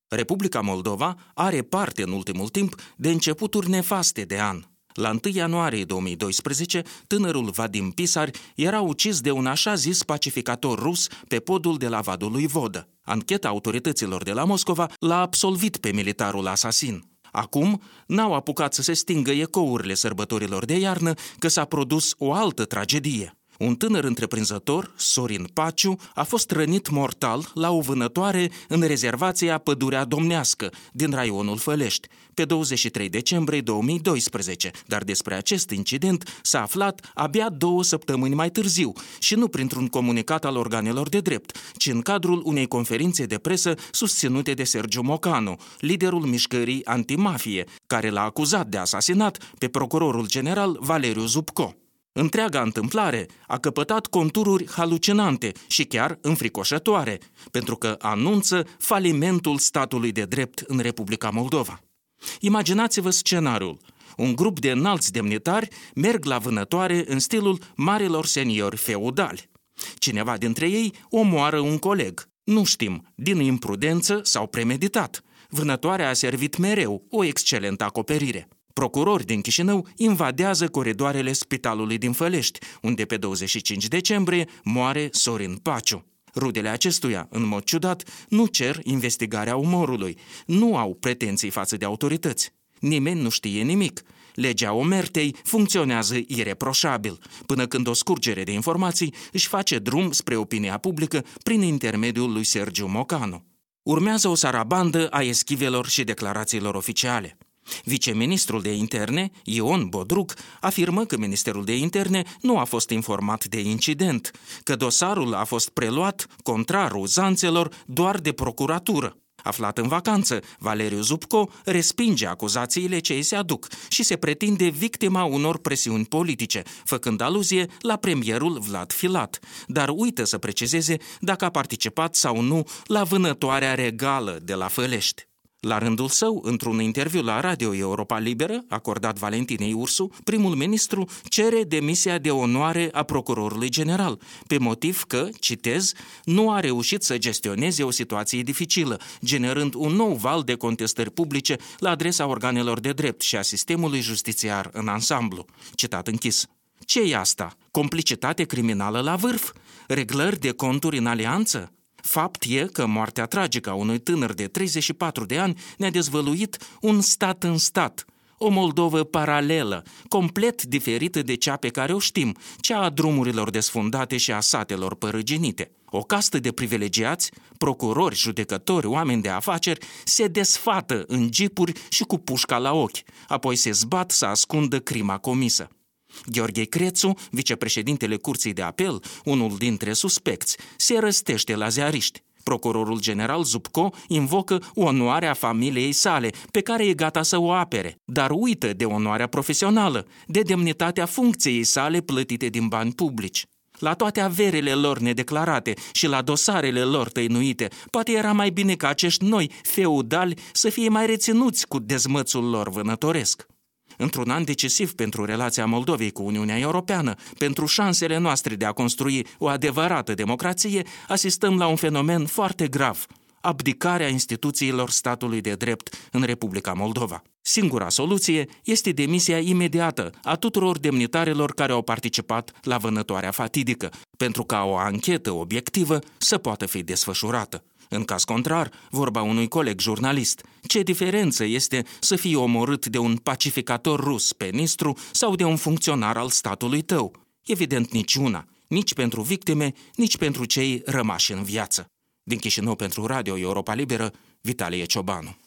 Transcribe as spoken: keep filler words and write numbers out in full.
Republica Moldova are parte în ultimul timp de începuturi nefaste de an. La întâi ianuarie două mii doisprezece, tânărul Vadim Pisar era ucis de un așa zis pacificator rus pe podul de la Vadul lui Vodă. Ancheta autorităților de la Moscova l-a absolvit pe militarul asasin. Acum n-au apucat să se stingă ecourile sărbătorilor de iarnă că s-a produs o altă tragedie. Un tânăr întreprinzător, Sorin Paciu, a fost rănit mortal la o vânătoare în rezervația Pădurea Domnească din raionul Fălești, pe douăzeci și trei decembrie două mii doisprezece, dar despre acest incident s-a aflat abia două săptămâni mai târziu și nu printr-un comunicat al organelor de drept, ci în cadrul unei conferințe de presă susținute de Sergiu Mocanu, liderul mișcării antimafie, care l-a acuzat de asasinat pe procurorul general Valeriu Zubco. Întreaga întâmplare a căpătat contururi halucinante și chiar înfricoșătoare, pentru că anunță falimentul statului de drept în Republica Moldova. Imaginați-vă scenariul. Un grup de înalți demnitari merg la vânătoare în stilul marilor seniori feudali. Cineva dintre ei omoară un coleg. Nu știm, din imprudență sau premeditat. Vânătoarea a servit mereu o excelentă acoperire. Procurori din Chișinău invadează coridoarele spitalului din Fălești, unde pe douăzeci și cinci decembrie moare Sorin Paciu. Rudele acestuia, în mod ciudat, nu cer investigarea omorului, nu au pretenții față de autorități. Nimeni nu știe nimic. Legea omertei funcționează ireproșabil, până când o scurgere de informații își face drum spre opinia publică prin intermediul lui Sergiu Mocanu. Urmează o sarabandă a eschivelor și declarațiilor oficiale. Viceministrul de Interne, Ion Bodruc, afirmă că Ministerul de Interne nu a fost informat de incident, că dosarul a fost preluat, contrar uzanțelor, doar de procuratură. Aflat în vacanță, Valeriu Zubco respinge acuzațiile ce îi se aduc și se pretinde victima unor presiuni politice, făcând aluzie la premierul Vlad Filat, dar uită să precizeze dacă a participat sau nu la vânătoarea regală de la Fălești. La rândul său, într-un interviu la Radio Europa Liberă, acordat Valentinei Ursu, primul ministru cere demisia de onoare a procurorului general, pe motiv că, citez, nu a reușit să gestioneze o situație dificilă, generând un nou val de contestări publice la adresa organelor de drept și a sistemului justițiar în ansamblu. Citat închis. Ce e asta? Complicitate criminală la vârf? Reglări de conturi în alianță? Fapt e că moartea tragică a unui tânăr de treizeci și patru de ani ne-a dezvăluit un stat în stat, o Moldovă paralelă, complet diferită de cea pe care o știm, cea a drumurilor desfundate și a satelor părăginite. O castă de privilegiați, procurori, judecători, oameni de afaceri, se desfată în jeepuri și cu pușca la ochi, apoi se zbat să ascundă crima comisă. Gheorghe Crețu, vicepreședintele Curții de Apel, unul dintre suspecți, se răstește la ziariști. Procurorul general Zubco invocă onoarea familiei sale, pe care e gata să o apere, dar uită de onoarea profesională, de demnitatea funcției sale plătite din bani publici. La toate averile lor nedeclarate și la dosarele lor tăinuite, poate era mai bine ca acești noi feudali să fie mai reținuți cu dezmățul lor vânătoresc. Într-un an decisiv pentru relația Moldovei cu Uniunea Europeană, pentru șansele noastre de a construi o adevărată democrație, asistăm la un fenomen foarte grav: abdicarea instituțiilor statului de drept în Republica Moldova. Singura soluție este demisia imediată a tuturor demnitarilor care au participat la vânătoarea fatidică, pentru ca o anchetă obiectivă să poată fi desfășurată. În caz contrar, vorba unui coleg jurnalist, ce diferență este să fii omorât de un pacificator rus pe Nistru sau de un funcționar al statului tău? Evident niciuna, nici pentru victime, nici pentru cei rămași în viață. Din Chișinău pentru Radio Europa Liberă, Vitalie Ciobanu.